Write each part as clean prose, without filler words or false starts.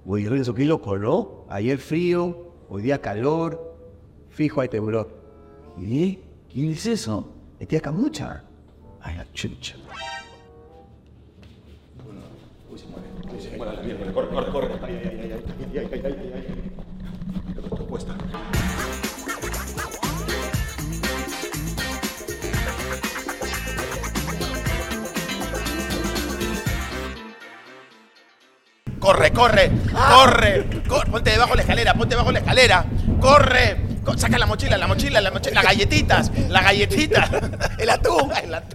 Uy, Renzo, qué loco, ¿no? Ayer frío, hoy día calor, fijo hay temblor. ¿Y? ¿Quién es eso? ¿Es tía Camucha? Ay, la chucha. Uy, se muere. Se muere la mierda. Corre. Ay. Esto cuesta. Corre. Ponte debajo de la escalera. Corre. Saca la mochila, las galletitas. El atún.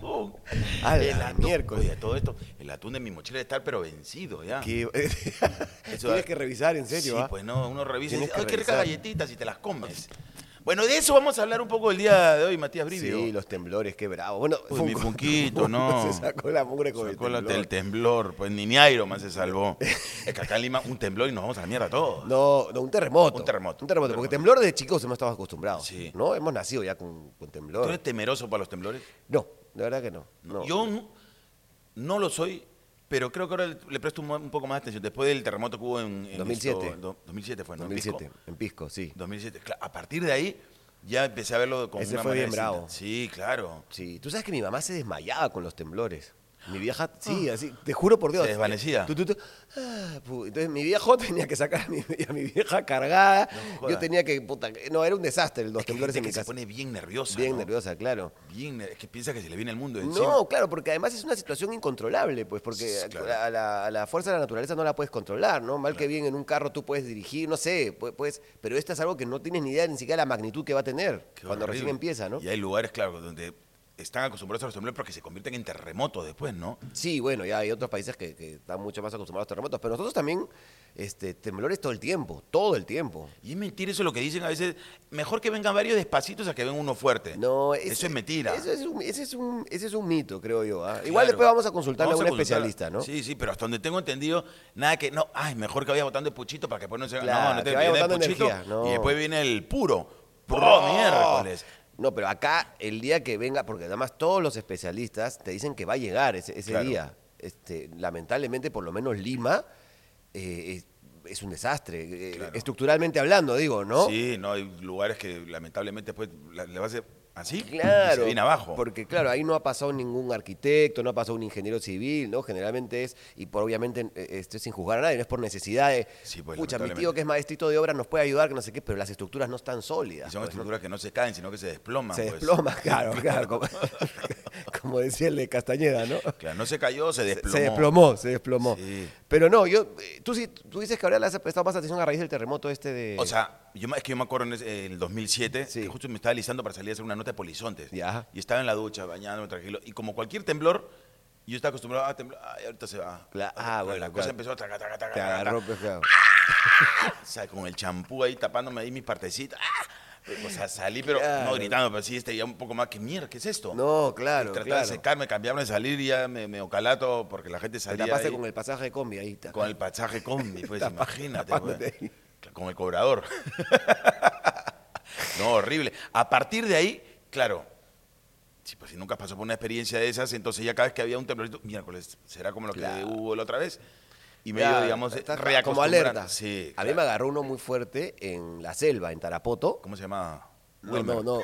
A la miércoles. Oye, todo esto, el atún de mi mochila debe estar pero vencido ya. Tienes que revisar, en serio, Sí, ¿ah? pues no, uno revisa y Tienes dice, que ¡ay, qué ricas revisar. galletitas! Y te las comes. Bueno, de eso vamos a hablar un poco el día de hoy, Matías Brivio. Sí, los temblores, qué bravo. Bueno, Uy, mi Funquito, ¿no? Se sacó la mugre con Sacó el temblor. el temblor, pues ni Iron Man se salvó. Es que acá en Lima un temblor y nos vamos a la mierda todos. No, un terremoto. Un terremoto. Porque temblor de chicos hemos estado acostumbrados. Sí. ¿No? Hemos nacido ya con ¿Tú temblor. eres temeroso para los temblores? No, de verdad que no. No. Yo no lo soy, pero creo que ahora le presto un poco más de atención. Después del terremoto que hubo en 2007. 2007 fue, ¿no? 2007, en Pisco, sí. 2007. A partir de ahí ya empecé a verlo con Ese una fue manera bien distinta. bravo. Sí, claro. Sí, tú sabes que mi mamá se desmayaba con los temblores. Mi vieja, sí, así, te juro por Dios. Se desvanecía. Entonces mi viejo tenía que sacar a mi vieja cargada. jodas. Yo tenía que, no, era un desastre los Es que hay temblores gente en mi que se casa. pone bien nerviosa. Bien ¿no? nerviosa, claro. Es que piensa que se le viene el mundo encima. No, claro, porque además es una situación incontrolable, pues, porque Sí, claro. a la fuerza de la naturaleza no la puedes controlar, ¿no? Mal que bien en un carro tú puedes dirigir, no sé, puedes, pero esta es algo que no tienes ni idea ni siquiera de la magnitud que va a tener Qué cuando horrible. recién empieza, ¿no? Y hay lugares, claro, donde están acostumbrados a los temblores porque se convierten en terremotos después, ¿no? Sí, bueno, ya hay otros países que están mucho más acostumbrados a terremotos, pero nosotros también, temblores todo el tiempo. Y es mentira eso lo que dicen a veces. Mejor que vengan varios despacitos a que venga uno fuerte. No, eso es mentira. Ese es un mito, creo yo. ¿Ah? Igual Claro. después vamos a consultarle Vamos a un consultar- especialista, ¿no? Sí, pero hasta donde tengo entendido, nada que, no, ay, mejor que vaya botando el puchito para que después no se... Claro, no te que vaya viene el botando puchito energía, no. y después viene el puro. ¡Oh! Miércoles. No, pero acá el día que venga, porque además todos los especialistas te dicen que va a llegar ese Claro. día. Lamentablemente, por lo menos Lima es un desastre, Claro. estructuralmente hablando, digo, ¿no? Sí, no, hay lugares que lamentablemente después le va a hacer así y Claro, se viene abajo. porque claro, ahí no ha pasado ningún arquitecto, no ha pasado un ingeniero civil, ¿no? Generalmente obviamente esto es sin juzgar a nadie, no es por necesidad de, Sí, pues, pucha, mi lamentablemente. tío que es maestrito de obra nos puede ayudar, que no sé qué, pero las estructuras no están Y sólidas. son pues, ¿no? estructuras que no se caen, sino que se desploman. Se pues. desploma, claro, como decía el de Castañeda, ¿no? Claro, no se cayó, se Se desplomó. Sí. Pero no, tú dices que ahora le has prestado más atención a raíz del terremoto de... O sea, es que yo me acuerdo en el 2007, Sí. que justo me estaba listando para salir a hacer una nota de Polizontes. Ya. Y estaba en la ducha, bañándome tranquilo. Y como cualquier temblor, yo estaba acostumbrado a temblar. Ay, ahorita se va. Bueno, La claro. cosa empezó a taca. Te agarró, pues, claro. O sea, con el champú ahí tapándome ahí mis partecitas. O sea, salí, pero Claro. no gritando, pero sí, ya un poco más. ¿Qué mierda? ¿Qué es esto? No, Y claro, trataba claro. de secarme, cambiarme, de salir y ya me ocalato porque la gente Te salía tapaste ahí con el pasaje de combi ahí. con el pasaje combi, pues imagínate. tapándote Pues. Con el cobrador. No, horrible. A partir de ahí, claro, sí, pues si nunca pasó por una experiencia de esas, entonces ya cada vez que había un temblorito, miércoles, será como lo que Claro. hubo la otra vez. Y Ya, medio, digamos, estás como reacostumbrando. alerta. Sí, A mí me agarró uno muy fuerte en la selva, en Tarapoto. ¿Cómo se llama? No, Wilmer. no.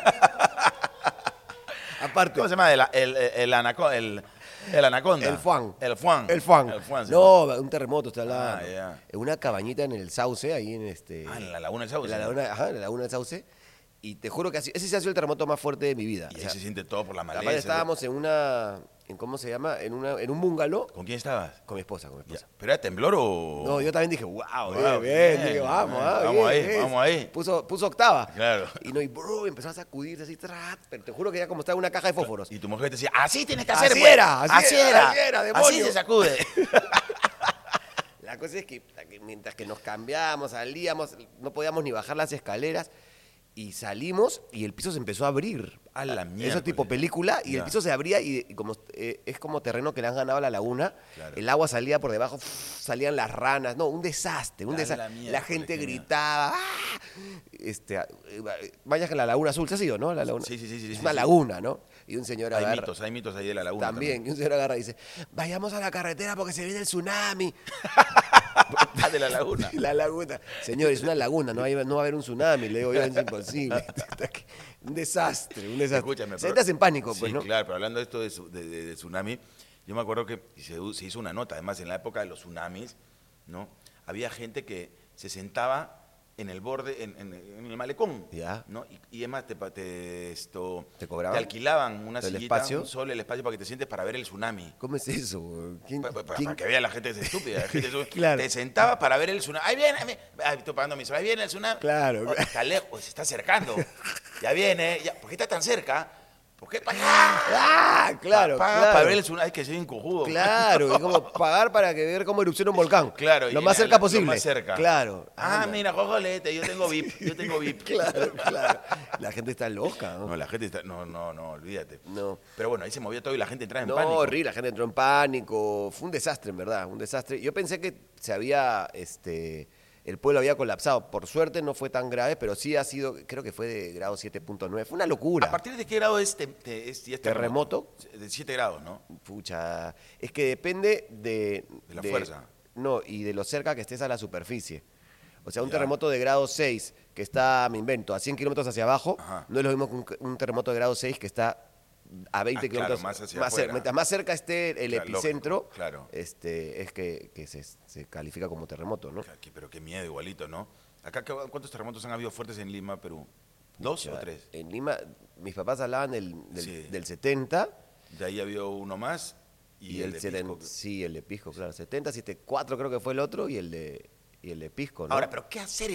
Aparte, ¿Cómo se llama? El anaconda. El Fuan. El Fuan. El Fuan. El Fuan se No, un terremoto está hablando. Ah, ya. En una cabañita en el Sauce, ahí en en la Laguna del Sauce. En la ¿no? laguna, ajá, en la laguna del Sauce. Y te juro que ese sí ha sido el terremoto más fuerte de mi vida. Y O ahí sea, se siente todo por la aparte maleza. estábamos ¿cómo se llama? En un bungalow ¿Con quién estabas? con mi esposa. Ya. ¿Pero era temblor o...? No, yo también dije, wow, Wow, bien. bien, Dije, vamos, bien. bien, Vamos ahí, bien. vamos ahí. Puso octava. Claro. Y empezó a sacudirse así, pero te juro que ya como estaba en una caja de fósforos. Y tu mujer te decía, así tienes que hacer, Así pues. era, así era, demonio. Así se sacude. La cosa es que mientras que nos cambiamos, salíamos, no podíamos ni bajar las escaleras. Y salimos y el piso se empezó a abrir. A la mierda. Eso tipo película. Y el Ya. piso se abría y como es como terreno que le han ganado a la laguna. Claro. El agua salía por debajo, salían las ranas. No, un desastre, un A la desastre. mierda, La gente genial. gritaba. Vayas a la Laguna Azul, ¿se has ido, no? La laguna. Sí. Es sí, una sí. laguna, ¿no? Y un señor agarra. Hay mitos ahí de la laguna. También, y un señor agarra y dice, vayamos a la carretera porque se viene el tsunami. De la laguna. La laguna. Señor, es una laguna, no va a haber un tsunami, le digo yo, es imposible. Un desastre, un desastre. Escúchame, Se estás en pánico, pues, sí, ¿no? claro, pero hablando de esto de tsunami, yo me acuerdo que se hizo una nota, además en la época de los tsunamis, ¿no? Había gente que se sentaba en el borde, en el malecón, Ya. ¿no? Y además ¿Te cobraban? te alquilaban una ¿El sillita, espacio? un sol, el espacio para que te sientes para ver el tsunami. ¿Cómo es eso? Güey? ¿Quién- Para que vea la gente es estúpida. La gente Claro. Te sentaba para ver el tsunami. Ahí viene, estoy pagando mi sol. Ahí viene el tsunami. Claro. Oh, está lejos, se está acercando. Ya viene. Ya. ¿Por qué está tan cerca? ¿Por qué? ¡Ah! Claro, claro. Para ver el tsunami. Hay que ser incojudo. Claro, es como pagar para que ver cómo erupciona un volcán. Claro. Lo y más cerca posible. Lo más cerca. Claro. Ah, Anda. mira, jojolete, yo tengo VIP. Yo tengo VIP. Claro, claro. La gente está loca, ¿no? No, la gente está. No, olvídate. No. Pero bueno, ahí se movía todo y la gente entraba en No, pánico. horrible, la gente entró en pánico. Fue un desastre, en verdad, un desastre. Yo pensé que se había, el pueblo había colapsado. Por suerte no fue tan grave, pero sí ha sido, creo que fue de grado 7.9. Fue una locura. ¿A partir de qué grado es ¿Terremoto? De 7 grados, ¿no? Pucha, es que depende De la fuerza. No, y de lo cerca que estés a la superficie. O sea, un Ya. terremoto de grado 6 que está, me invento, a 100 kilómetros hacia abajo, Ajá. no es lo mismo que un terremoto de grado 6 que está a 20 claro, kilómetros más hacia cerca. afuera. Mientras más cerca esté el Claro, epicentro, lógico, claro. es que se califica como terremoto, ¿no? Pero qué miedo, igualito, ¿no? Acá, ¿cuántos terremotos han habido fuertes en Lima, Perú? ¿2 o 3? En Lima, mis papás hablaban Sí. del 70 De ahí había uno más y el de Pisco. Sí, el de Pisco, claro. 70, 74 creo que fue el otro y el de Pisco, ¿no? Ahora, ¿pero qué hacer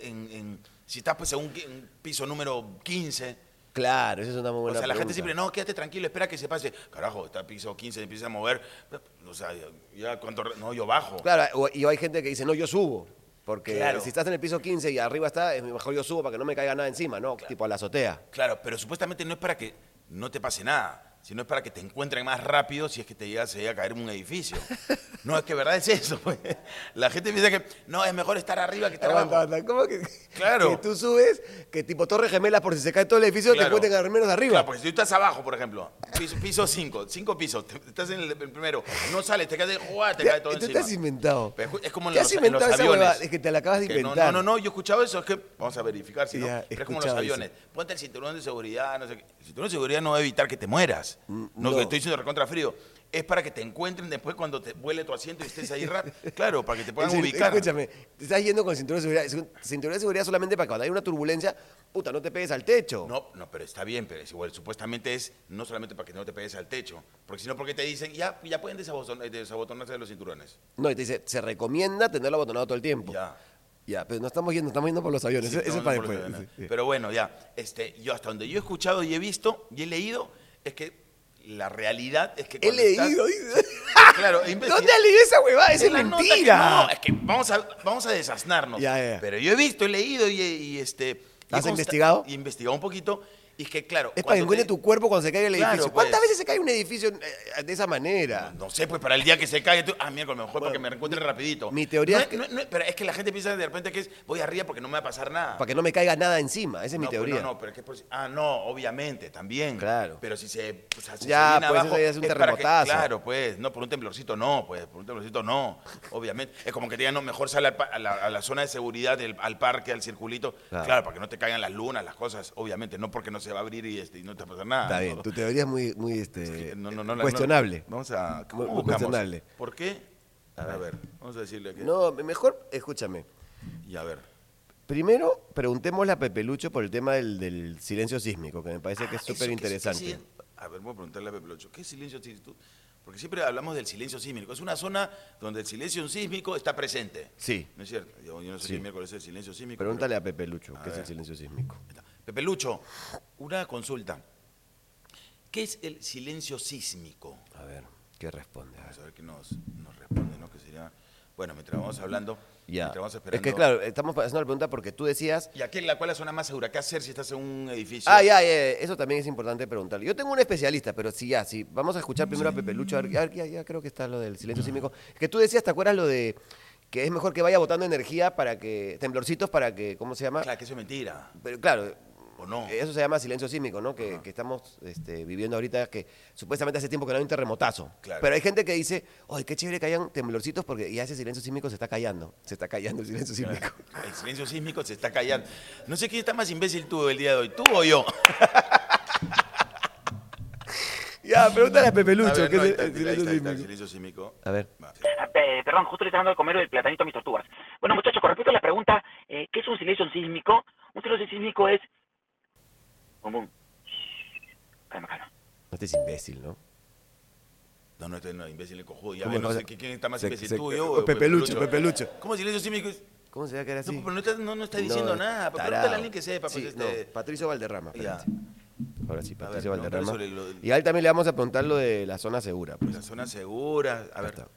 si estás pues, en un piso número 15? Claro, esa es una muy O buena sea, la gente pregunta. siempre, no, quédate tranquilo, espera que se pase. Carajo, está piso 15, empieza a mover. O sea, ya cuánto... No, yo bajo. Claro, y hay gente que dice, no, yo subo. Porque Claro. si estás en el piso 15 y arriba está, es mejor yo subo para que no me caiga nada encima, ¿no? Tipo a la azotea. Claro, pero supuestamente no es para que no te pase nada, sino es para que te encuentren más rápido si es que se llega a caer en un edificio. No, es que verdad es eso. Pues. La gente piensa que no, es mejor estar arriba que estar abajo. ¿Cómo que, Claro. que tú subes, que tipo Torre Gemelas por si se cae todo el edificio, te Claro. encuentren al menos arriba? Claro, porque si tú estás abajo, por ejemplo, piso 5, 5 pisos, estás en el primero, no sales, te caes de jugar, te cae todo Tú encima. te has inventado. Pero es como en ¿Qué los, has en inventado los esa aviones. huevada? Es que te la acabas de Que inventar. No, yo he escuchado eso, es que vamos a verificar si no. Ya, he Pero es como en los escuchado aviones. eso. Ponte el cinturón de seguridad, no sé qué. El cinturón de seguridad no va a evitar que te mueras. No, que estoy diciendo recontra frío. Es para que te encuentren después cuando te vuele tu asiento y estés ahí rápido. Claro, para que te puedan ubicar. Escúchame, te estás yendo con cinturón de seguridad. Es un cinturón de seguridad solamente para cuando hay una turbulencia, puta, no te pegues al techo. No, pero está bien, pero es igual, supuestamente es no solamente para que no te pegues al techo, porque si no, porque te dicen, ya pueden desabotonarse de los cinturones. No, y te dice, se recomienda tenerlo abotonado todo el tiempo. Ya. Ya, pero no estamos yendo por los aviones. Sí, Eso es no, para por después. eso, ¿no? Sí. Pero bueno, ya, yo hasta donde yo he escuchado y he visto y he leído, es que la realidad es que He cuando estás- leído. dice. Claro, ¿Dónde has leído esa huevada? Esa es la nota mentira. no, es que vamos a desasnarnos. Ya. Pero yo he visto, he leído y ¿Has investigado? Y he investigado un poquito. Y es que, claro. Es para que encuentre tu cuerpo cuando se caiga el Claro, edificio. pues. ¿Cuántas veces se cae un edificio de esa manera? No sé, pues para el día que se cae, miércoles, mejor para que me reencuentre rapidito. mi teoría No es que- pero es que la gente piensa de repente que voy arriba porque no me va a pasar nada. Para que no me caiga nada encima. Esa es mi No, teoría. pues pero es que no, obviamente, también. Claro. Pero si se, o sea, si Ya, se viene pues, abajo, eso ya es un para que- terremotazo. claro, pues, no, por un temblorcito no, obviamente. Es como que te digan, no, mejor sale a la zona de seguridad, al parque, al circulito. Claro. Claro, para que no te caigan las lunas, las cosas, obviamente, no porque no se va a abrir y no te va a pasar nada. Está bien, ¿no? tu teoría es muy No, cuestionable. Vamos a... ¿cómo Muy buscamos? cuestionable. ¿Por qué? A ver, vamos a decirle que... No, mejor, escúchame. Y a ver. Primero, preguntémosle a Pepe Lucho por el tema del silencio sísmico, que me parece que es Eso, súper interesante. ¿qué a ver, voy a preguntarle a Pepe Locho, ¿qué silencio sísmico? Porque siempre hablamos del silencio sísmico. Es una zona donde el silencio sísmico está presente. Sí. ¿No es cierto? Yo no sé Sí. si el miércoles es el silencio sísmico. Pregúntale a Pepe Lucho, A ¿qué es el ver. silencio sísmico? pero- Pepe Lucho, una consulta. ¿Qué es el silencio sísmico? A ver, ¿qué responde? A ver. Vamos a ver qué nos responde, ¿no? Que sería... Bueno, mientras vamos hablando, Ya. mientras vamos Es esperando... que claro, estamos haciendo la pregunta porque tú decías... ¿Y aquí cuál es la zona más segura? ¿Qué hacer si estás en un edificio? Ya, eso también es importante preguntarle. Yo tengo un especialista, pero sí, vamos a escuchar primero a Pepe Lucho, a ver, ya creo que está lo del silencio sísmico. Que tú decías, ¿te acuerdas lo de que es mejor que vaya botando energía para que, temblorcitos para que, ¿cómo se llama? Claro, que eso es mentira. Pero claro, ¿O no? Eso se llama silencio sísmico, ¿no? Que estamos viviendo ahorita, que supuestamente hace tiempo que no hay un terremotazo. Claro. Pero hay gente que dice, ¡ay, qué chévere que hayan temblorcitos! Porque ya ese silencio sísmico se está callando. Se está callando el silencio sísmico. El silencio sísmico se está callando. No sé quién está más imbécil tú el día de hoy, tú o yo. Ya, pregúntale a Pepe A Lucho, ver, ¿qué no, es ahí está, el ahí silencio está, el sísmico? silencio sísmico. A ver. Va, sí. Perdón, justo le estaba dando de comer el platanito a mis tortugas. Bueno, muchachos, con respecto a la pregunta, ¿qué es un silencio sísmico? Un silencio sísmico es... Bum, bum. Calma, calma. No estés imbécil, ¿no? No, este no, imbécil, el cojudo. Ya ¿Cómo ves, no no? sé quién está más Se- imbécil, se- tú o yo. o Pepe Lucho, Pepe Lucho. ¿Cómo silencio sísmico? ¿Cómo se va a quedar así? No, pero no está diciendo No, nada. Pero tarado. pregúntale a alguien que sepa. Sí, Pues, no, Patricio Valderrama. Ya. espérate. Ahora sí, A Patricio ver, Valderrama. sobre lo del- Y a él también le vamos a preguntar lo de la zona segura. Pues. La zona segura. A ver. está.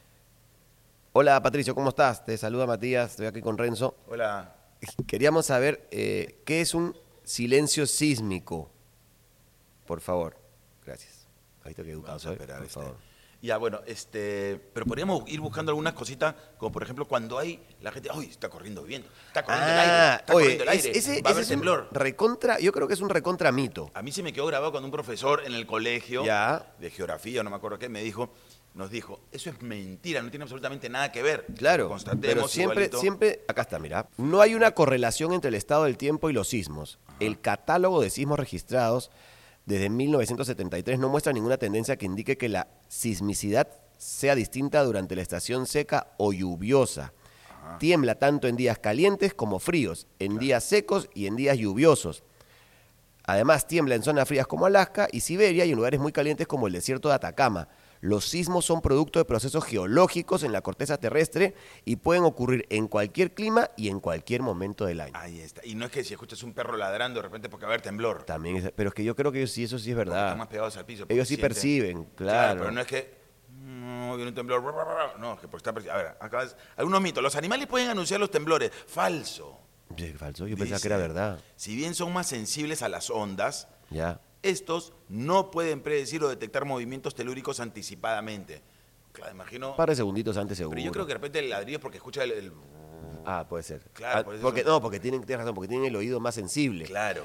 Hola, Patricio, ¿cómo estás? Te saluda Matías, estoy aquí con Renzo. Hola. Queríamos saber qué es un silencio sísmico. Por favor. Gracias. Ahí tengo que educado Vamos a soy, esperar, por favor. Ya, bueno, pero podríamos ir buscando algunas cositas, como por ejemplo cuando hay la gente, ¡ay! Está corriendo viento, está corriendo el aire, está corriendo el aire, va a haber es un temblor. recontra, yo creo que es un recontra mito. A mí se me quedó grabado cuando un profesor en el colegio Ya. de geografía, no me acuerdo qué, nos dijo, eso es mentira, no tiene absolutamente nada que ver. Claro, Constatemos pero siempre, igualito. acá está, mira. No hay una correlación entre el estado del tiempo y los sismos. El catálogo de sismos registrados desde 1973 no muestra ninguna tendencia que indique que la sismicidad sea distinta durante la estación seca o lluviosa. Tiembla tanto en días calientes como fríos, en días secos y en días lluviosos. Además, tiembla en zonas frías como Alaska y Siberia y en lugares muy calientes como el desierto de Atacama. Los sismos son producto de procesos geológicos en la corteza terrestre y pueden ocurrir en cualquier clima y en cualquier momento del año. Ahí está. Y no es que si escuchas un perro ladrando de repente porque va a haber temblor. También pero es que yo creo que eso sí es Porque verdad. están más pegados al piso. porque Ellos sí sienten- perciben, claro. Pero no es que. No, viene un temblor. No, es que porque está percibiendo. A ver, acá algunos mitos. Los animales pueden anunciar los temblores. Falso. Sí, falso, yo pensaba que Dice, era verdad. Si bien son más sensibles a las ondas, Ya. estos no pueden predecir o detectar movimientos telúricos anticipadamente. Claro, imagino. Un par de segunditos antes seguro. Pero yo creo que de repente el ladrillo es porque escucha el. Ah, puede ser. Claro, por eso porque, son- no, porque tienes razón, porque tienen el oído más sensible. Claro.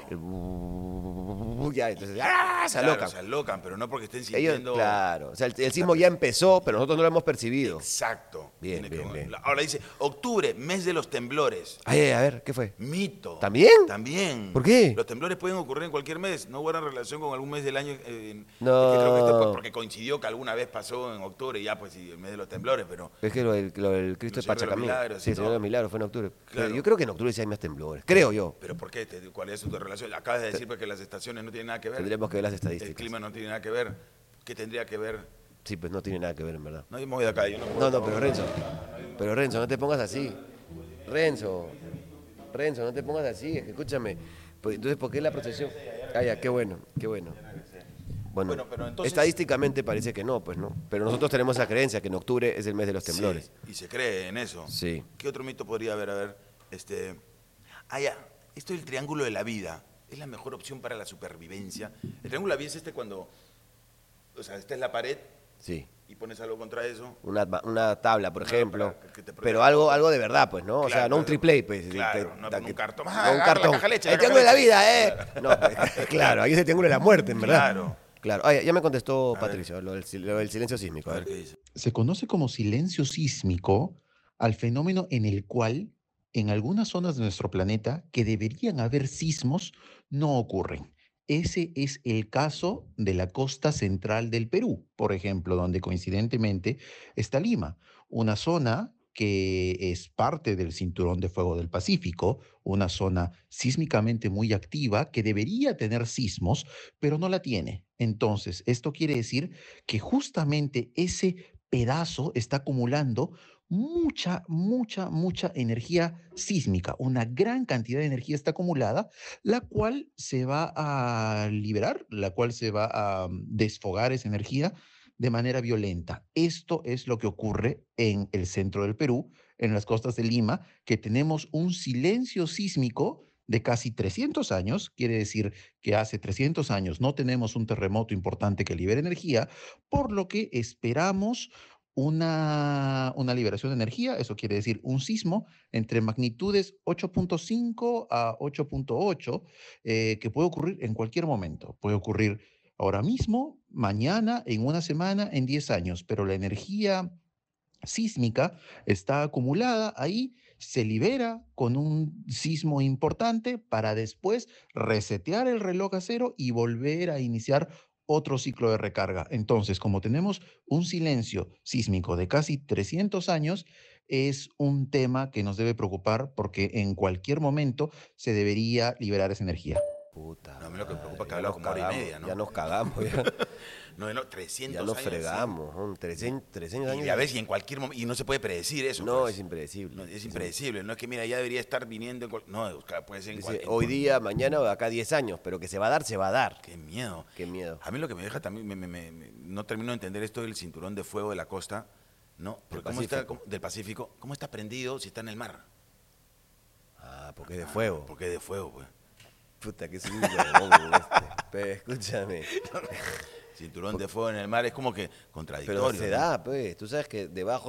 Ya, entonces, se Claro, alocan. se alocan, pero no porque estén Ellos, sintiendo. claro. O sea, el sismo ya empezó, pero nosotros no lo hemos percibido. Exacto. Bien, Tiene que- bien, bien. Ahora dice, octubre, mes de los temblores. Ay, a ver, ¿qué fue? Mito. ¿También? También. ¿Por qué? Los temblores pueden ocurrir en cualquier mes, no guardan relación con algún mes del año. No. Es que creo que esto porque coincidió que alguna vez pasó en octubre y ya, pues, sí, el mes de los temblores, pero. Es que lo del Cristo de Señor de los Pachacamí. Milagros, Sí, el ¿no? Señor de los Milagros fue en octubre. Claro. Yo creo que en octubre sí hay más temblores. Creo yo. ¿Pero por qué? ¿Cuál es tu relación? Acabas de decir pues, que las estaciones no tienen nada que ver. Tendremos que ver las El estadísticas. clima no tiene nada que ver. ¿Qué tendría que ver? Sí, pues no tiene nada que ver, en verdad. No, yo me voy de acá. Yo no, No, no, pero Renzo, no te pongas así. Renzo, no te pongas así, es que escúchame. Pues, entonces, ¿por qué la procesión? Ah, ya, qué bueno, qué bueno. Bueno, pero entonces- estadísticamente parece que no, pues no. Pero nosotros tenemos esa creencia que en octubre es el mes de los temblores. Sí, y se cree en eso. Sí. ¿Qué otro mito podría haber? A ver, ya. Esto del triángulo de la vida. ¿Es la mejor opción para la supervivencia? El triángulo de la vida es cuando. O sea, esta es la pared Sí. y pones algo contra eso. Una tabla, por ejemplo. para que te proteja. Pero algo de verdad, pues, ¿no? O sea, Claro, no un claro. triple, pues. Claro, no con un cartón. No Ah, un agarra la cartón. caja leche, El la triángulo de caja la vida, ¿eh? No, pues, claro, ahí es el triángulo de la muerte, en verdad. Claro. Claro. Ah, ya me contestó Patricio, lo del silencio sísmico. A A ver ver. qué dice. Se conoce como silencio sísmico al fenómeno en el cual en algunas zonas de nuestro planeta que deberían haber sismos no ocurren. Ese es el caso de la costa central del Perú, por ejemplo, donde coincidentemente está Lima, una zona que es parte del Cinturón de Fuego del Pacífico, una zona sísmicamente muy activa que debería tener sismos, pero no la tiene. Entonces, esto quiere decir que justamente ese pedazo está acumulando mucha energía sísmica, una gran cantidad de energía está acumulada, la cual se va a liberar, la cual se va a desfogar esa energía de manera violenta. Esto es lo que ocurre en el centro del Perú, en las costas de Lima, que tenemos un silencio sísmico de casi 300 años, quiere decir que hace 300 años no tenemos un terremoto importante que libere energía, por lo que esperamos una liberación de energía, eso quiere decir un sismo entre magnitudes 8.5 a 8.8, que puede ocurrir en cualquier momento. Puede ocurrir ahora mismo, mañana, en una semana, en 10 años, pero la energía sísmica está acumulada ahí, se libera con un sismo importante para después resetear el reloj a cero y volver a iniciar otro ciclo de recarga. Entonces, como tenemos un silencio sísmico de casi 300 años, es un tema que nos debe preocupar porque en cualquier momento se debería liberar esa energía. Puta No, a mí lo que me preocupa es que ya ha hablado nos como hora y cagamos, media, ¿no? ya nos cagamos, ya, 300 ya nos años, fregamos. ¿No? 300 años. Y a veces y en cualquier momento, y no se puede predecir eso. No, pues. es impredecible. No, es impredecible, no es que mira, ya debería estar viniendo. No, puede ser en Dice, cualquier. hoy día, mañana o de acá a 10 años, pero que se va a dar, se va a dar. Qué miedo. Qué miedo. A mí lo que me deja también, no termino de entender esto del cinturón de fuego de la costa, ¿no? Porque del Pacífico, ¿cómo está prendido si está en el mar? Ah, porque es de fuego. Porque es de fuego, pues. Puta, que es un huevón este. Pero escúchame. Cinturón de fuego en el mar es como que contradictorio. Pero se ¿no? da, pues. Tú sabes que debajo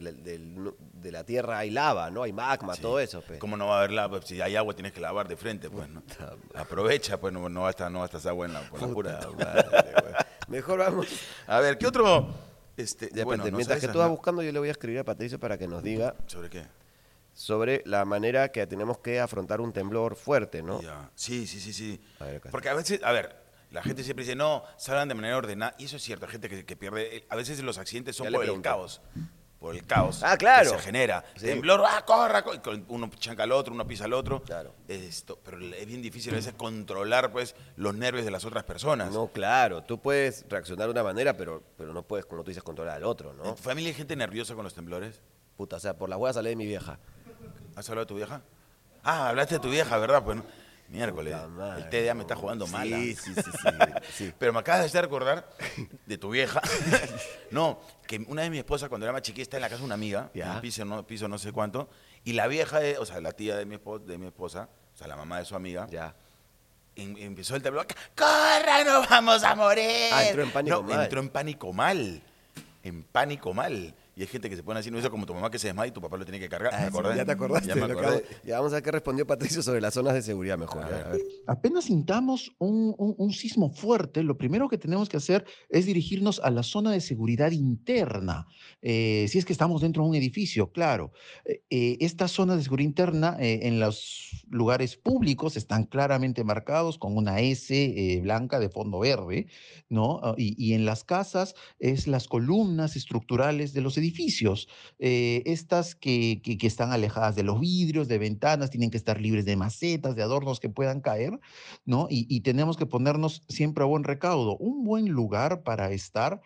de la tierra hay lava, ¿no? Hay magma, Sí. todo eso, pues. ¿Cómo no va a haber lava? Si hay agua tienes que lavar de frente, pues, ¿no? Aprovecha, pues, no va a estar esa agua por la pura. Madre, güey. Mejor vamos. A ver, ¿qué otro? Ya, Bueno, espérate, no mientras sé, que tú vas buscando, yo le voy a escribir a Patricio para que nos diga ¿Sobre qué? sobre la manera que tenemos que afrontar un temblor fuerte, ¿no? Ya. Sí. A ver, acá. Porque a veces, a ver, la gente siempre dice, no, salgan de manera ordenada. Y eso es cierto, hay gente que pierde. A veces los accidentes son Ya le por el pregunté. caos. Por el caos Ah, claro. que se genera. Sí. Temblor, corra. Y uno chanca al otro, uno pisa al otro. Claro. Pero es bien difícil a veces controlar pues, los nervios de las otras personas. No, claro, tú puedes reaccionar de una manera, pero no puedes, como tú dices, controlar al otro, ¿En ¿no? tu familia hay gente nerviosa con los temblores? Puta, o sea, por las huevas sale de mi vieja. ¿Has hablado de tu vieja? Ah, hablaste de tu vieja, ¿verdad? Pues miércoles. Puta madre, El TDA me está jugando mal. Sí. Pero me acabas de hacer recordar de tu vieja. No, que una vez mi esposa, cuando era más chiquita, está en la casa de una amiga, Ya. en un piso no sé cuánto, y la vieja, o sea, la tía de mi esposa, o sea, la mamá de su amiga, Ya. empezó el temblor. ¡Corra, nos vamos a morir! Ah, entró en pánico No, mal. entró en pánico mal. En pánico mal. Y hay gente que se pone así, no hizo como tu mamá que se desmaya y tu papá lo tiene que cargar. ¿Me acordás? Ya te acordaste. Ya me acordé. Ya vamos a ver qué respondió Patricio sobre las zonas de seguridad mejor. A ya, ver. a ver. Apenas sintamos un sismo fuerte, lo primero que tenemos que hacer es dirigirnos a la zona de seguridad interna, si es que estamos dentro de un edificio, claro. Estas zonas de seguridad interna en los lugares públicos están claramente marcados con una S blanca de fondo verde, ¿no? Y en las casas es las columnas estructurales de los edificios. Estas que están alejadas de los vidrios, de ventanas, tienen que estar libres de macetas, de adornos que puedan caer, ¿no? Y tenemos que ponernos siempre a buen recaudo. Un buen lugar para estar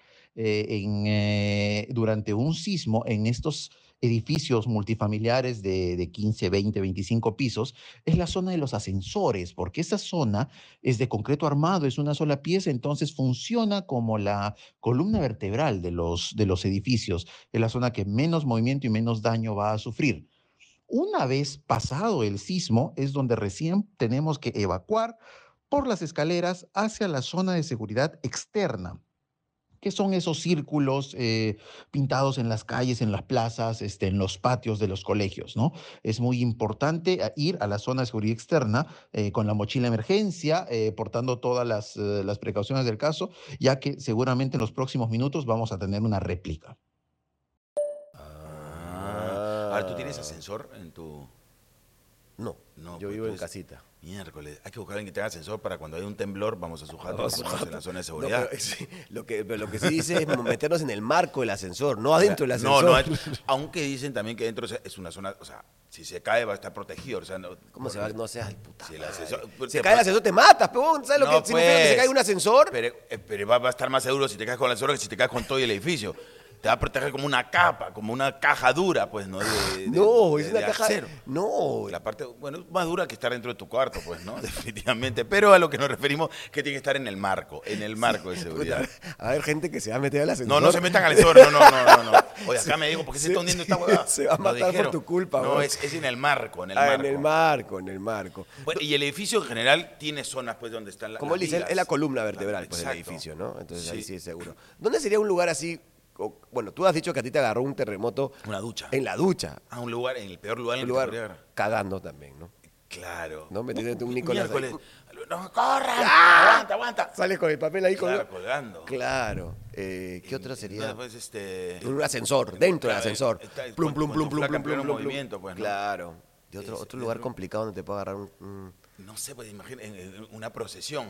durante un sismo en estos edificios multifamiliares de 15, 20, 25 pisos, es la zona de los ascensores, porque esa zona es de concreto armado, es una sola pieza, entonces funciona como la columna vertebral de los edificios, es la zona que menos movimiento y menos daño va a sufrir. Una vez pasado el sismo, es donde recién tenemos que evacuar por las escaleras hacia la zona de seguridad externa, que son esos círculos pintados en las calles, en las plazas, en los patios de los colegios, ¿no? Es muy importante ir a la zona de seguridad externa con la mochila de emergencia, portando todas las precauciones del caso, ya que seguramente en los próximos minutos vamos a tener una réplica. Ahora, ¿tú tienes ascensor en tu...? No, No, yo pues, vivo en pues, casita. Miércoles. Hay que buscar a alguien que tenga ascensor para cuando hay un temblor, vamos a su jato, Vamos a su ponernos en jato. la zona de No, seguridad. pero, sí, pero lo que sí dice es meternos en el marco del ascensor, no adentro del ascensor. No, aunque dicen también que dentro es una zona, o sea, si se cae va a estar protegido. O sea, no, ¿Cómo se va? No seas puta. Si el madre. ascensor- Se cae el ascensor, te matas, peón. ¿Sabes lo No, que significa que se pues. cae un ascensor? Pero va a estar más seguro si te caes con el ascensor que si te caes con todo el edificio. Te va a proteger como una capa, como una caja dura, pues, ¿no? No, es de una caja. acero. No. La parte, bueno, es más dura que estar dentro de tu cuarto, pues, ¿no? Definitivamente. Pero a lo que nos referimos que tiene que estar en el marco de seguridad. Puta, a ver, gente que se va a meter al ascensor. No se metan al ascensor, no. Oye, acá me digo, ¿por qué se está hundiendo esta huevada? Se va a Lo matar por dijeron. tu culpa, No, weón. es en el marco, En el marco, en el marco. Bueno, y el edificio en general tiene zonas, pues, donde están las Como él dice, vigas. es la columna vertebral pues, del Exacto. edificio, ¿no? Entonces ahí Sí. sí es seguro. ¿Dónde sería un lugar así Bueno, tú has dicho que a ti te agarró un terremoto Una ducha. en la ducha. A un lugar, en el peor lugar en Un el que te podría lugar agarrar. cagando también, ¿no? Claro. ¿No? Metiéndote un Nicolás ahí. Miércoles. ¡No, corran! ¡Aguanta, aguanta! Sales con el papel ahí Claro, colgando. Claro. ¿Qué otro sería? Pues, Un ascensor, dentro del Claro, ascensor. está- Plum, plum, con plum, tu plum, flaca plum, en pleno plum, plum. movimiento, pues, ¿no? Claro. De otro lugar otro- complicado donde te puede agarrar un... No sé, pues imagina, en una procesión.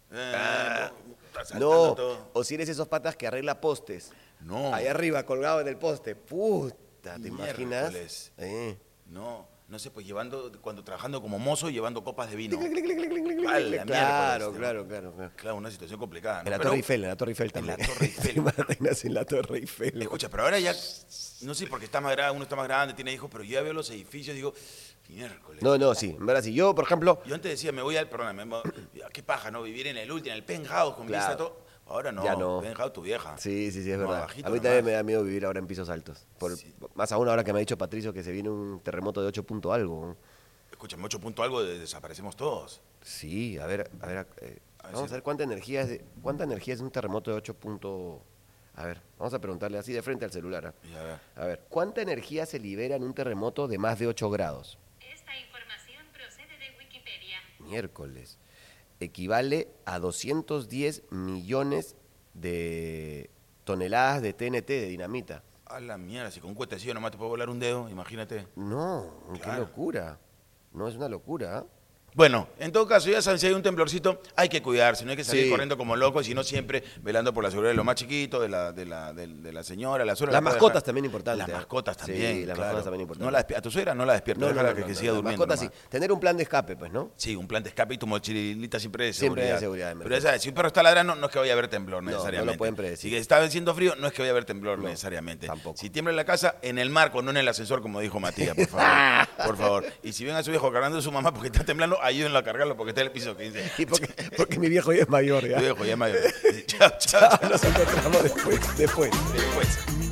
Está saltando No, todo. o si eres esos patas que arregla postes. No. Ahí arriba, colgado en el poste. Puta, ¿te imaginas? Miércoles. No sé, pues cuando trabajando como mozo, llevando copas de vino. Vale, Claro, miércoles, claro. Claro, una situación complicada. ¿no? En la Pero- Torre Eiffel, En la Torre Eiffel. Te imaginas en la Torre Eiffel. Escucha, pero ahora ya, no sé, porque uno está más grande, tiene hijos, pero yo ya veo los edificios y digo, miércoles. No, sí, en verdad sí. Yo, por ejemplo, Yo antes decía, qué paja, ¿no? Vivir en el último, en el penthouse con vista a Claro. todo. Ahora no, Ya no. penthouse tu vieja. sí, es No, verdad. abajito A mí nomás. también me da miedo vivir ahora en pisos altos. Sí. Más aún ahora que me ha dicho Patricio que se viene un terremoto de 8 punto algo. ¿No? Escúchame, 8 punto algo, desaparecemos todos. Sí, a ver, vamos sí. a ver cuánta energía es un terremoto de 8 punto... A ver, vamos a preguntarle así de frente al celular. ¿Ah? Y a ver. A ver, ¿cuánta energía se libera en un terremoto de más de 8 grados? Esta información procede de Wikipedia. Miércoles. Equivale a 210 millones de toneladas de TNT, de dinamita. A la mierda, si con un cuetecillo nomás te puede volar un dedo, imagínate. No, qué Claro. locura. No, es una locura. ¿Ah? Bueno, en todo caso, ya saben, si hay un temblorcito, hay que cuidarse, no hay que salir Sí. corriendo como locos, sino siempre velando por la seguridad de los más chiquitos, de la señora, la suegra. Las la puede mascotas dejar. también importante. Las ¿eh? mascotas Sí, también. las claro. mascotas también importantes. No a tu suegra no la despierta, déjala que siga las durmiendo. mascotas sí. nomás. Tener un plan de escape, pues, ¿no? Sí, un plan de escape y tu mochilita siempre de Siempre seguridad. de seguridad, de Pero emergencia. ya sabes, si un perro está ladrando, no es que vaya a haber temblor No, no lo necesariamente. pueden predecir. Si está haciendo frío, no es que vaya a haber temblor No, necesariamente. tampoco. Si tiembla en la casa, en el marco, no en el ascensor, como dijo Matías, por favor. Por favor. Y si ven a su viejo cargando a su mamá porque está temblando, ayúdenlo a cargarlo porque está en el piso 15. Y porque mi viejo ya es mayor, ¿ya? Tu viejo ya es mayor. Chao, chao. Nos encontramos después. Después.